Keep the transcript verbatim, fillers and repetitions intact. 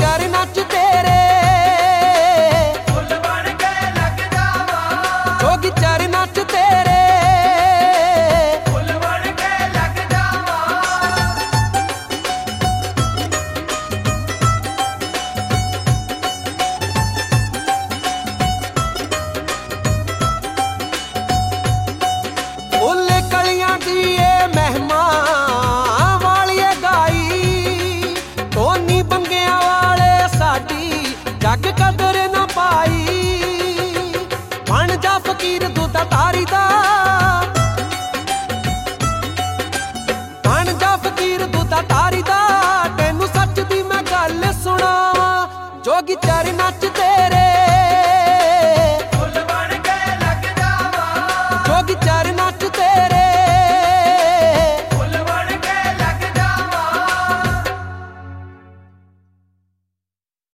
चर नच तेरे फुल बन के लग जावा, जोगी चर नच तेरे फुल बन के लग जावा। फुल कलियां दी ए महिमा वालिए गाई, टोनी बंगियां वाले साडी जग कदर ना पाई। बन जा फकीर दूधा तारी दा, बन जा फकीर दूधा तारी दा, तेनू सच दी मैं गल सुनावां। जोगी चर नच तेरे